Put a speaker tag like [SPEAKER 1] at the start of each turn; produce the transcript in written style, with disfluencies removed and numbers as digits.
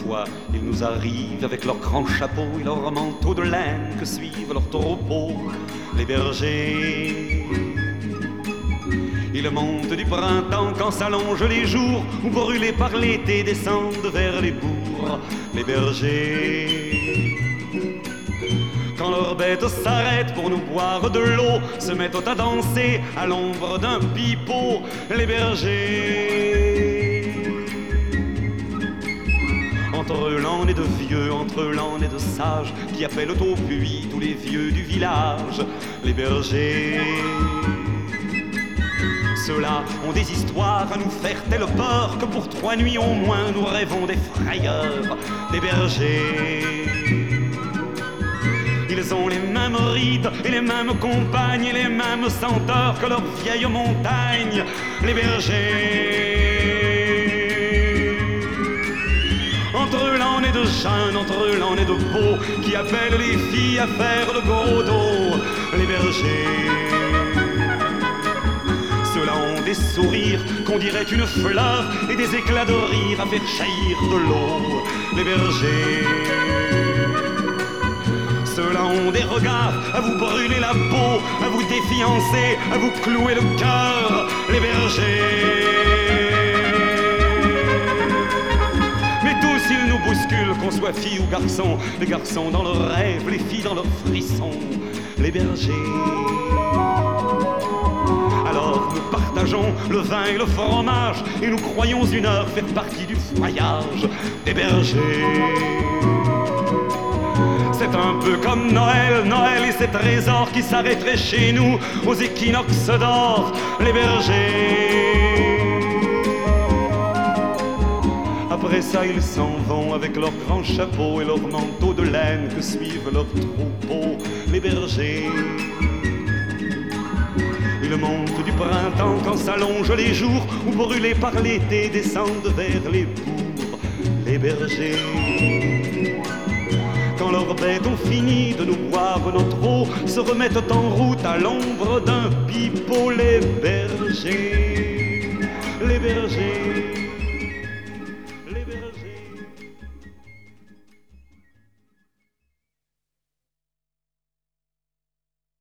[SPEAKER 1] Parfois, ils nous arrivent avec leurs grands chapeaux et leurs manteaux de laine que suivent leurs troupeaux, les bergers. Ils montent du printemps quand s'allongent les jours, ou brûlés par l'été descendent vers les bourgs, les bergers. Quand leurs bêtes s'arrêtent pour nous boire de l'eau, se mettent à danser à l'ombre d'un pipeau, les bergers. Entre l'an et de vieux, entre l'an et de sages, qui appellent au puits tous les vieux du village, les bergers. Ceux-là ont des histoires à nous faire telle peur que pour 3 nuits au moins nous rêvons des frayeurs, des bergers. Ils ont les mêmes rides et les mêmes compagnes et les mêmes senteurs que leurs vieilles montagnes, les bergers. Entre l'an et de jeunes, entre l'an et de beaux, qui appellent les filles à faire le gros dos, les bergers. Ceux-là ont des sourires qu'on dirait une fleur et des éclats de rire à faire jaillir de l'eau, les bergers. Ceux-là ont des regards à vous brûler la peau, à vous défiancer, à vous clouer le cœur, les bergers. Mais tous ils nous bousculent, qu'on soit fille ou garçon, les garçons dans leurs rêves, les filles dans leurs frissons, les bergers. Alors nous partageons le vin et le fromage, et nous croyons une heure faire partie du voyage des bergers. C'est un peu comme Noël, Noël et ses trésors qui s'arrêteraient chez nous aux équinoxes d'or, les bergers. Après ça ils s'en vont avec leurs grands chapeaux et leurs manteaux de laine que suivent leurs troupeaux, les bergers. Ils montent du printemps quand s'allongent les jours, ou brûlés par l'été descendent vers les bourgs, les bergers. Quand leurs bêtes ont fini de nous boire notre eau, se remettent en route à l'ombre d'un pipeau, les